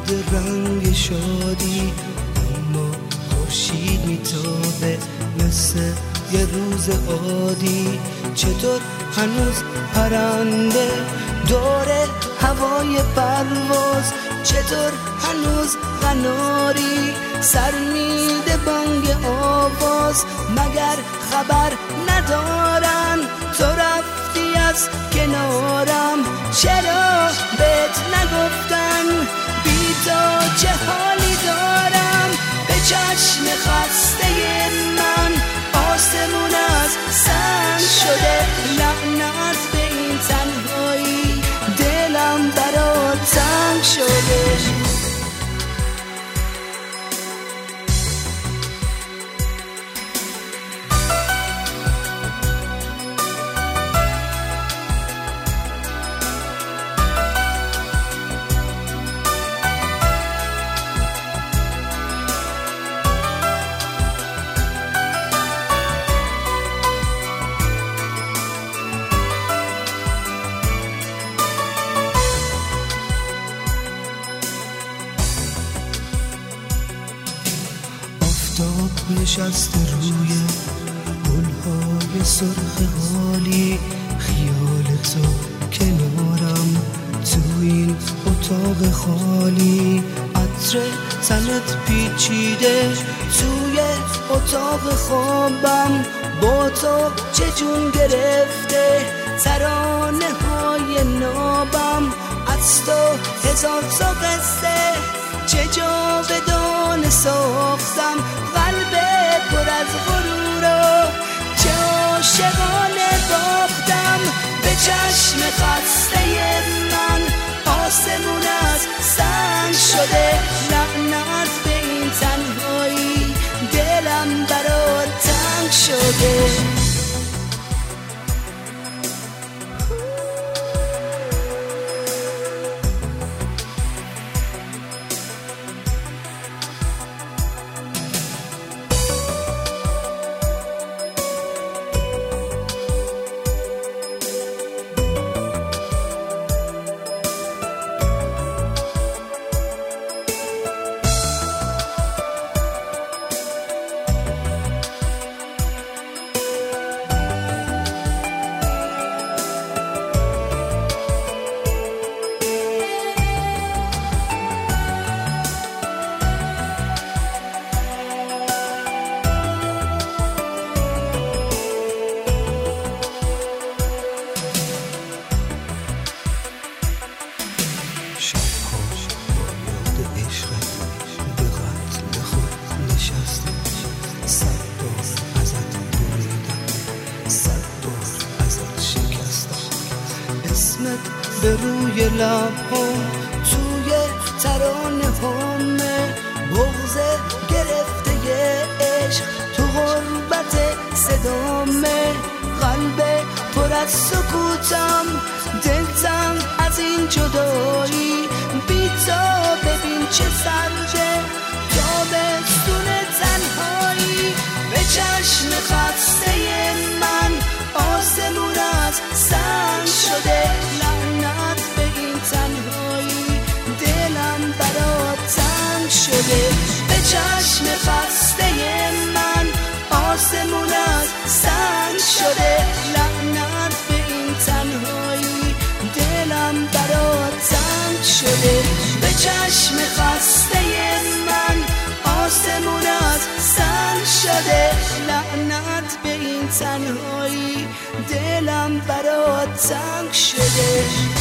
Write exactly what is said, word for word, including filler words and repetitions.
شده رنگ شادی، اما خورشید میتابه مثل یه روز عادی. چطور هنوز پرنده دور هوای پرواز، چطور هنوز قناری سر میده بانگ آواز، مگر خبر ندارن تو رفتی از کنارم؟ چرا بهت نگفتن بی تو چه حالی دارم؟ به چشم خسته من آسمون از سنگ شده، لعنت به این تنهایی دلم برات تنگ شده. آفتاب نشسته روی گلهای سرخ حالی، خیال تو کنارم تو این اتاق خالی. عطر تنت پیچیده توی اتاق خوابم، با تو چه جون گرفته ترانه های نابم. از تو هزار تا قصه چه جاودانه ساختم، قلب پر از غرور و چه عاشقانه باختم. به چشم خسته من آسمون از سنگ شده، لعنت به این تنهایی دلم برات تنگ شده. اسمت به روی لبام توی ترانه هامه، بغض گرفته ی عشق تو غربت صدامه. قلب پر از سکوتم دلتنگ از این جدایی، بی تو ببین چه سرده تابستون تنهایی. به چشم خسته من آسمون از سنگ شده، لعنت به این تنهایی دلم برات تنگ شده. به چشم خسته من آسمون از سنگ شده، لعنت به این تنهایی دلم برات تنگ شده. به چشم خسته من آسمون از سنگ شده، لعنت به این تنهایی دلم برات تنگ شده.